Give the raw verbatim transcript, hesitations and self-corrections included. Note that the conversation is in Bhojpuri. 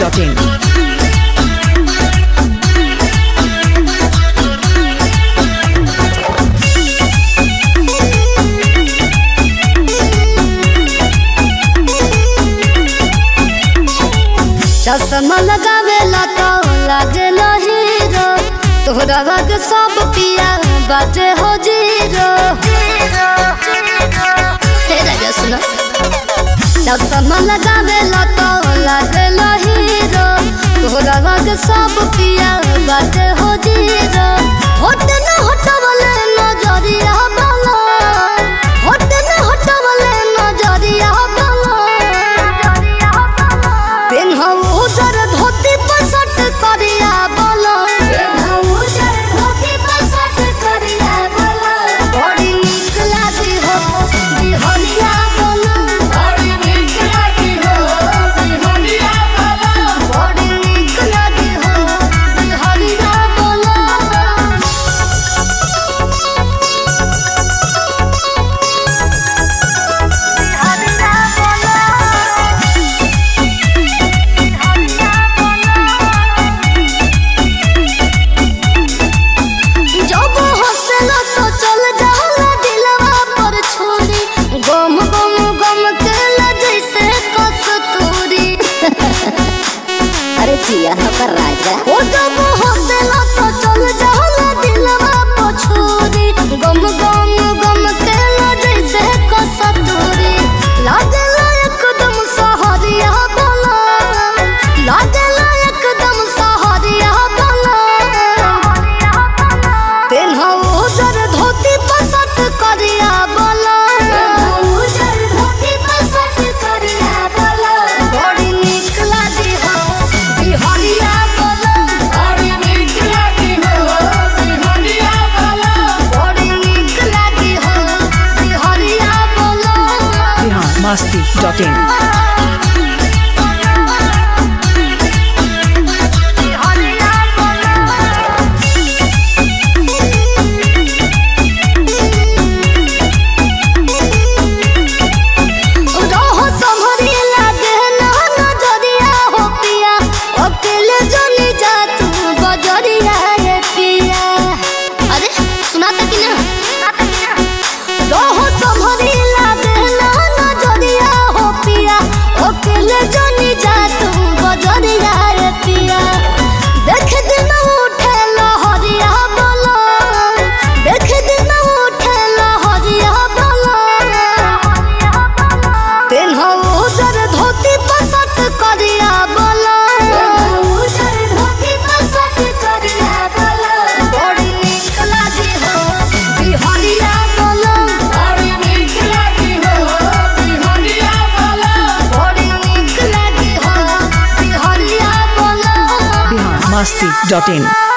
Dot in. चश्मा लगावेला तो लागेला हीरो, तोहरा रंग सब पिया बाजे हो जीरो। हे राजा सुनो, चश्मा लगावेला तो लागेला हीरो, तोहरा रंग सब पिया बाजे हो जीरो। होट न हटवले नजरिया बाला, होट न हटवले नजरिया बाला। पेन्हाऊ उजर धोती पर शर्ट करिया बोलो, पेन्हाऊ उजर धोती पर शर्ट करिया बोलो। बड़ी नीक लागी हो बिहनिया बोलो, बड़ी नीक लागी हो बिहनिया बोलो, बड़ी नीक लागी हो बिहनिया बोलो। जब हंसला तो चल जाला दिलवा पर छुरी, गम गम गम केला जैसे कस्तूरी। अरे जिया पर राजा ओ जब हंसला तो चल जाला दिलवा पर छुरी, गम गम गम केला जैसे कस्तूरी। लागेला एकदम सहरिया बला, लागेला एकदम सहरिया बला। पेन्हाऊ उजर धोती पर शर्ट करिया बोला, पेन्हाऊ उजर धोती पर शर्ट करिया बोला। बड़ी नीक लागी हो बिहनिया बोला, बड़ी नीक लागी हो बिहनिया बोला, बड़ी नीक लागी हो बिहनिया बोला। Bihar Masti dot in. रहो संभरी लागे ना नजरिया हो पिया, अकेले जनी जा तू बजरिया ये पिया। अरे सुना था कि ना? रहो संभरी लागे ना नजरिया हो पिया, अकेले जनी जा तू बजरिया ये पिया। देख दिन उठे लहरिया बोला, देख दिन उठे लहरिया बोला। पेन्हाऊ उजर धोती पर शर्ट करिया बोला, पेन्हाऊ उजर धोती पर शर्ट करिया बोला। बड़ी नीक लागी हो बिहनिया बोला, बड़ी नीक लागी हो बिहनिया बोला, बड़ी नीक लागी हो बिहनिया बोला। बिहार मस्ती डॉट इन।